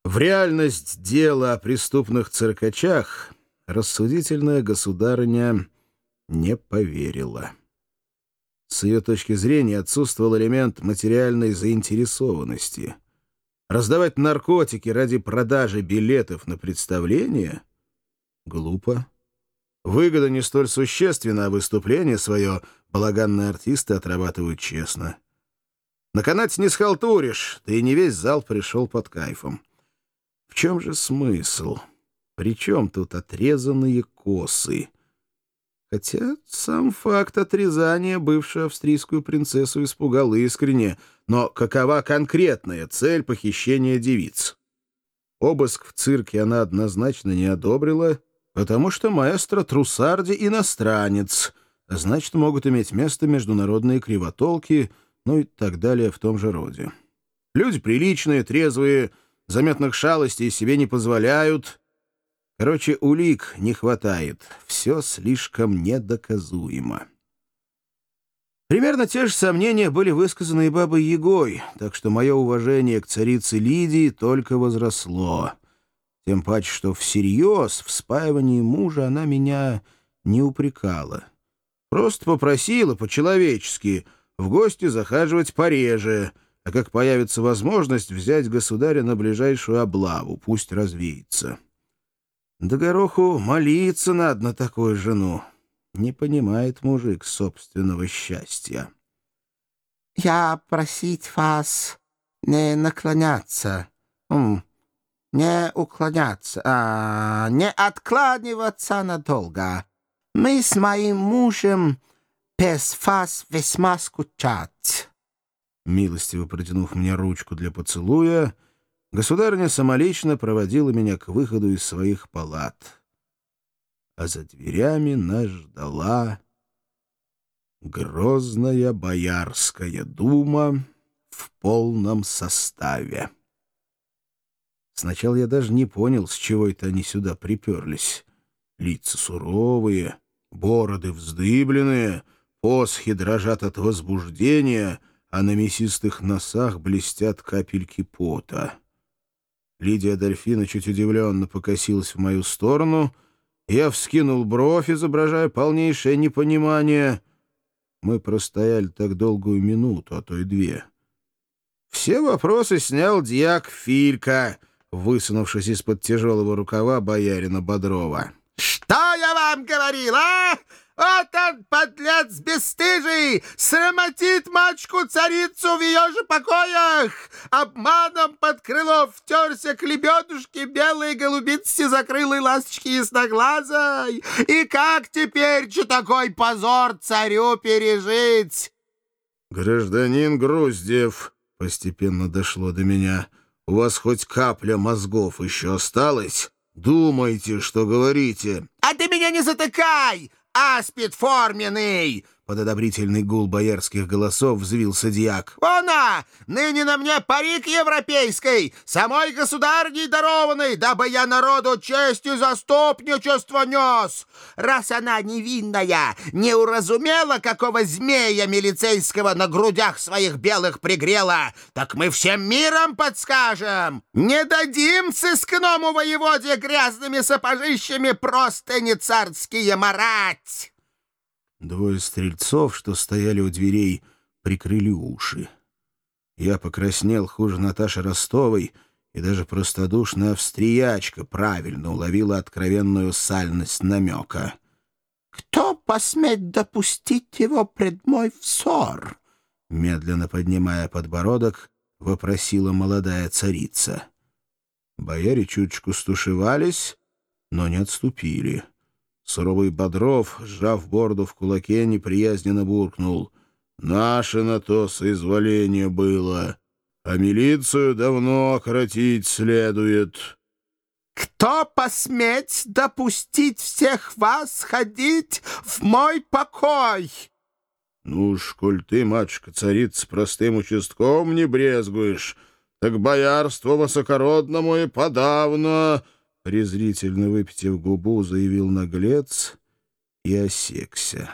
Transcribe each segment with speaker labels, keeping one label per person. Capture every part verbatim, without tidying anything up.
Speaker 1: В реальность дела о преступных циркачах рассудительная государыня не поверила. С ее точки зрения отсутствовал элемент материальной заинтересованности. Раздавать наркотики ради продажи билетов на представление — глупо. Выгода не столь существенна, а выступление свое балаганные артисты отрабатывают честно. На канате не схалтуришь, да и не весь зал пришел под кайфом. В чем же смысл? Причем тут отрезанные косы? Хотя сам факт отрезания бывшую австрийскую принцессу испугал искренне, но какова конкретная цель похищения девиц? Обыск в цирке она однозначно не одобрила, потому что маэстро Трусарди иностранец, а значит, могут иметь место международные кривотолки, ну и так далее в том же роде. Люди приличные, трезвые, заметных шалостей себе не позволяют. Короче, улик не хватает. Все слишком недоказуемо. Примерно те же сомнения были высказаны и бабой Ягой, так что мое уважение к царице Лидии только возросло. Тем паче, что всерьез в спаивании мужа она меня не упрекала. Просто попросила по-человечески в гости захаживать пореже, а как появится возможность взять государя на ближайшую облаву, пусть развеется. Да гороху молиться надо на такую жену. Не понимает мужик собственного счастья.
Speaker 2: «Я просить вас не наклоняться, м, не уклоняться, а не откланиваться надолго. Мы с моим мужем без вас весьма скучать».
Speaker 1: Милостиво протянув мне ручку для поцелуя, государыня самолично проводила меня к выходу из своих палат. А за дверями нас ждала грозная Боярская дума в полном составе. Сначала я даже не понял, с чего это они сюда приперлись. Лица суровые, бороды вздыбленные, посохи дрожат от возбуждения, а на мясистых носах блестят капельки пота. Лидия Адольфина чуть удивленно покосилась в мою сторону. Я вскинул бровь, изображая полнейшее непонимание. Мы простояли так долгую минуту, а то и две. Все вопросы снял дьяк Филька, высунувшись из-под тяжелого рукава боярина Бодрова.
Speaker 2: «Что я вам говорил, а? Вот он, подлец бесстыжий, срамотит мачку-царицу в ее же покоях! Обманом под крыло втерся к лебедушке белой голубице закрылой ласточки ясноглазой! И как теперь че такой позор царю пережить?»
Speaker 1: «Гражданин Груздев», — постепенно дошло до меня, — «у вас хоть капля мозгов еще осталась? Думайте, что говорите».
Speaker 2: «А ты меня не затыкай, аспид форменный!»
Speaker 1: Под одобрительный гул боярских голосов взвился дьяк.
Speaker 2: «Она! Ныне на мне парик европейской, самой государней дарованной, дабы я народу честь и заступничество нес! Раз она невинная, не уразумела, какого змея милицейского на грудях своих белых пригрела, так мы всем миром подскажем! Не дадим сыскному воеводе грязными сапожищами просто не царские марать!»
Speaker 1: Двое стрельцов, что стояли у дверей, прикрыли уши. Я покраснел хуже Наташи Ростовой, и даже простодушная австриячка правильно уловила откровенную сальность намека.
Speaker 2: «Кто посмеет допустить его пред мой взор?»
Speaker 1: Медленно поднимая подбородок, вопросила молодая царица. Бояре чуточку стушевались, но не отступили. Суровый Бодров, сжав бороду в кулаке, неприязненно буркнул: «Наше на то соизволение было, а милицию давно окротить следует».
Speaker 2: «Кто посметь допустить всех вас ходить в мой покой?»
Speaker 1: «Ну уж, коль ты, матушка-царица, простым участком не брезгуешь, так боярство высокородному и подавно...» Презрительно выпитив губу, заявил наглец и осекся.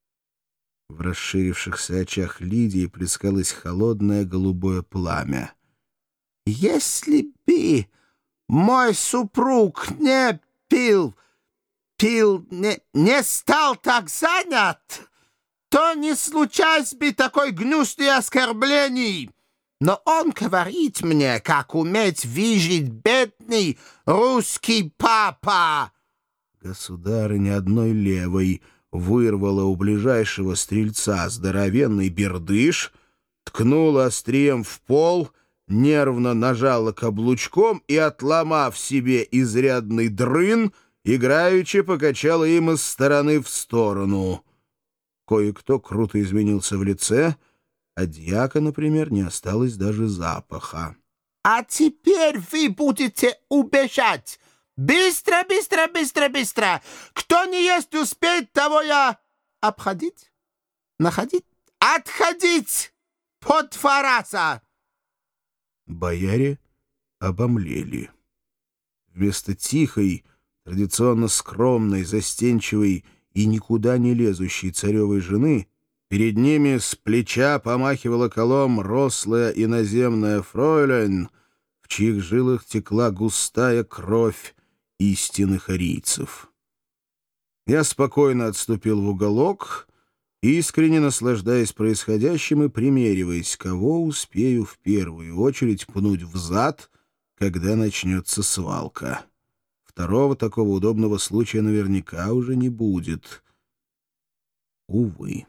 Speaker 1: В расширившихся очах Лидии плескалось холодное голубое пламя.
Speaker 2: «Если бы мой супруг не пил, пил, не, не стал так занят, то не случалось бы такой гнусной оскорблений. Но он говорит мне, как уметь видеть бедный русский папа.
Speaker 1: Государыня одной левой вырвала у ближайшего стрельца здоровенный бердыш, ткнула острием в пол, нервно нажала каблучком и, отломав себе изрядный дрын, играючи покачала им из стороны в сторону. Кое-кто круто изменился в лице, а дьяка, например, не осталось даже запаха.
Speaker 2: «А теперь вы будете убежать! Быстро, быстро, быстро, быстро! Кто не есть успеть, того я обходить, находить, отходить по два раза!»
Speaker 1: Бояре обомлели. Вместо тихой, традиционно скромной, застенчивой и никуда не лезущей царевой жены перед ними с плеча помахивала колом рослая иноземная фройлен, в чьих жилах текла густая кровь истинных арийцев. Я спокойно отступил в уголок, искренне наслаждаясь происходящим и примериваясь, кого успею в первую очередь пнуть в зад, когда начнется свалка. Второго такого удобного случая наверняка уже не будет. Увы.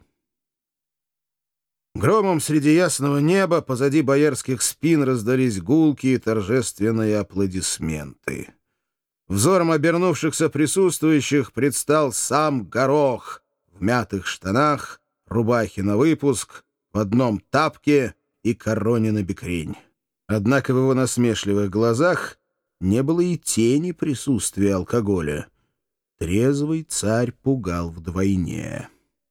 Speaker 1: Громом среди ясного неба позади боярских спин раздались гулкие торжественные аплодисменты. Взором обернувшихся присутствующих предстал сам Горох в мятых штанах, рубахе на выпуск, в одном тапке и короне на бекрень. Однако в его насмешливых глазах не было и тени присутствия алкоголя. Трезвый царь пугал вдвойне.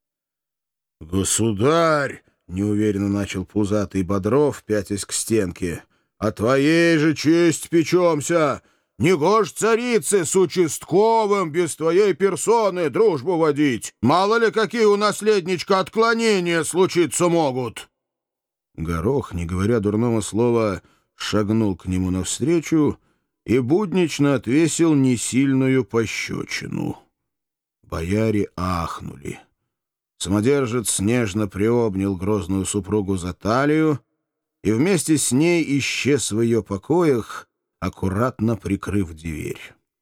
Speaker 1: «Государь!» — неуверенно начал пузатый Бодров, пятясь к стенке. «О твоей же честь печемся! Негож царице с участковым без твоей персоны дружбу водить! Мало ли какие у наследничка отклонения случиться могут!» Горох, не говоря дурного слова, шагнул к нему навстречу и буднично отвесил несильную пощечину. Бояре ахнули. Самодержец нежно приобнял грозную супругу за талию и вместе с ней исчез в ее покоях, аккуратно прикрыв дверь.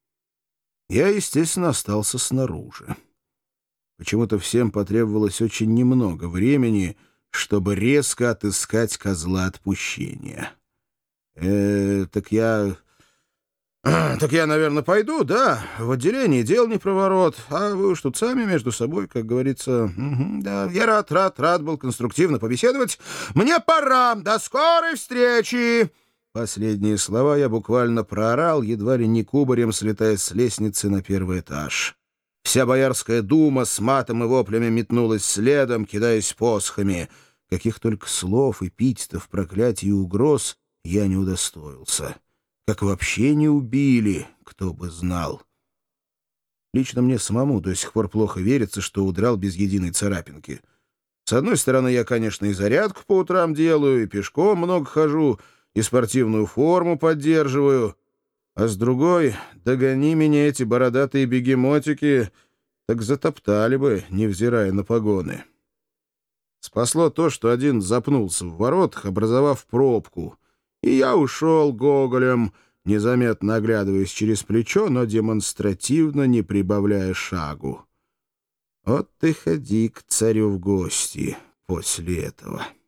Speaker 1: Я, естественно, остался снаружи. Почему-то всем потребовалось очень немного времени, чтобы резко отыскать козла отпущения. «Э, так я... так я, наверное, пойду, да? В отделении дел не проворот, а вы уж тут сами между собой, как говорится. Угу, да, я рад, рад, рад был конструктивно побеседовать. Мне пора. До скорой встречи!» Последние слова я буквально проорал, едва ли не кубарем слетая с лестницы на первый этаж. Вся Боярская дума с матом и воплями метнулась следом, кидаясь посохами. Каких только слов, эпитетов, проклятий и угроз я не удостоился. Как вообще не убили, кто бы знал. Лично мне самому до сих пор плохо верится, что удрал без единой царапинки. С одной стороны, я, конечно, и зарядку по утрам делаю, и пешком много хожу, и спортивную форму поддерживаю. А с другой, догони меня эти бородатые бегемотики, так затоптали бы, невзирая на погоны. Спасло то, что один запнулся в воротах, образовав пробку, и я ушел гоголем, незаметно оглядываясь через плечо, но демонстративно не прибавляя шагу. Вот ты ходи к царю в гости после этого».